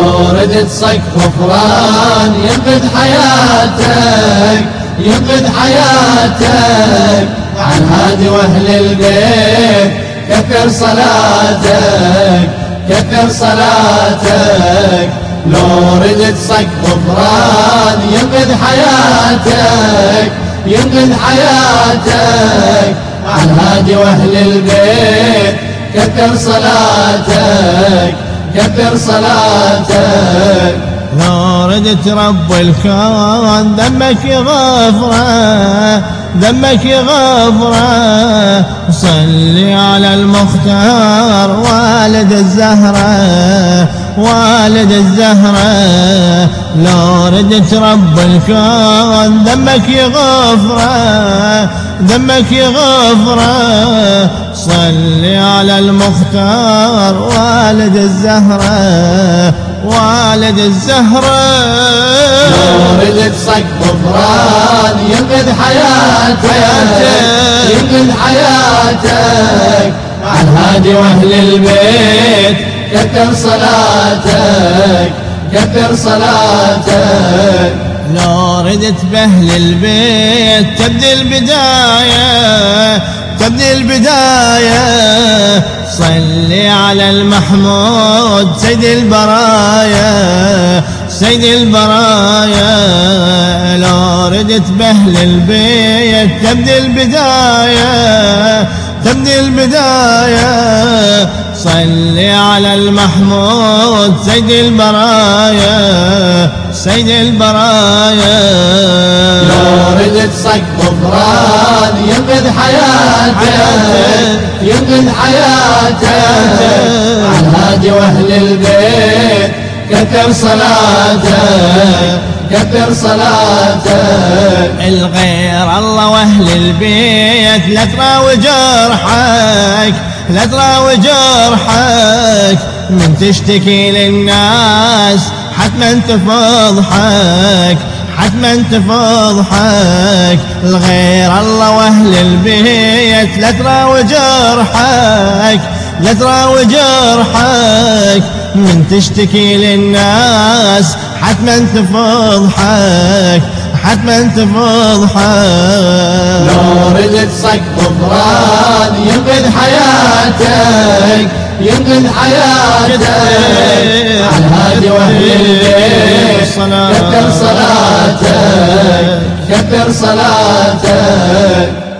ردت صك غفران ينقذ حياتك ينقذ حياتك عن هادي واهل البيت كثر صلاتك كثر صلاتك لو ردت صك غفران ينقذ حياتك ينقذ حياتك عن هادي واهل البيت كثر صلاتك كثر صلاتك لو ردت رب الكون دمك يغفره دمك يغفره صلي على المختار والد الزهرة والد الزهرة لو ردت رب الكون دمك يغفره دمك يغفره صلي على المختار والد الزهرة والد الزهرة لو ردت صك غفران ينقذ حياتك ينقذ حياتك عن هادي واهل البيت كثر صلاتك كثر صلاتك لو ردت بأهل البيت تبدي البداية تبدي البداية صلي على المحمود سيد البرايا سيد البرايا لو ردت بأهل البيت تبدي البداية تبدي البداية صلي على المحمود سيد البرايا سيد البرايا لو ردت صك غفران ينقذ حياتك ينقذ حياتك عن هادي واهل البيت كثر صلاتك كثر صلاتك الغير الله واهل البيت لا تراوي جرحك لا تراوي جرحك من تشتكي للناس حتما تفضحك حتما تفضحك الغير الله واهل البيت لا تراوي جرحك لا تراوي جرحك من تشتكي للناس حتما تفضحك حتما تفضحك لو ردت صك غفران ينقذ حياتك ينقذ حياتك عن هادي واهل البيت كثر صلاتك كثر صلاتك